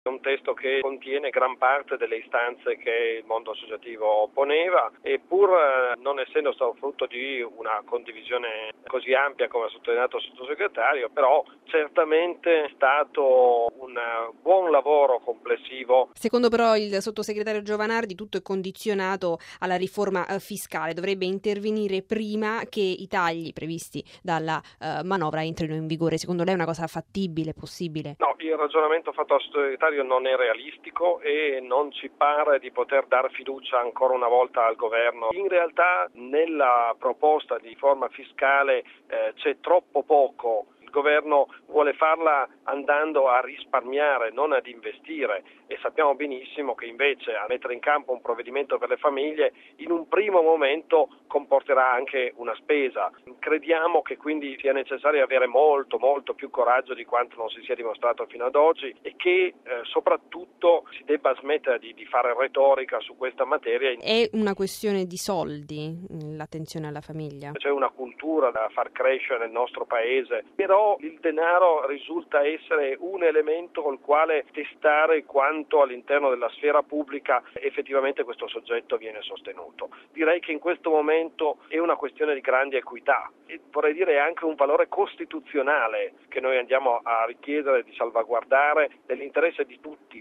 È un testo che contiene gran parte delle istanze che il mondo associativo poneva e pur non essendo stato frutto di una condivisione così ampia come ha sottolineato il sottosegretario, però certamente è stato un buon lavoro complessivo. Secondo però il sottosegretario Giovanardi tutto è condizionato alla riforma fiscale, dovrebbe intervenire prima che i tagli previsti dalla manovra entrino in vigore. Secondo lei è una cosa fattibile, possibile? No, il ragionamento fatto dal sottosegretario non è realistico e non ci pare di poter dare fiducia ancora una volta al governo. In realtà nella proposta di riforma fiscale c'è troppo poco. Il governo vuole farla andando a risparmiare, non ad investire, e sappiamo benissimo che invece a mettere in campo un provvedimento per le famiglie in un primo momento comporterà anche una spesa. Crediamo che quindi sia necessario avere molto più coraggio di quanto non si sia dimostrato fino ad oggi e che soprattutto si debba smettere di fare retorica su questa materia. È una questione di soldi l'attenzione alla famiglia? C'è una cultura da far crescere nel nostro paese, però il denaro risulta essere un elemento col quale testare quanto all'interno della sfera pubblica effettivamente questo soggetto viene sostenuto. Direi che in questo momento è una questione di grande equità e vorrei dire anche un valore costituzionale che noi andiamo a richiedere di salvaguardare nell'interesse di tutti.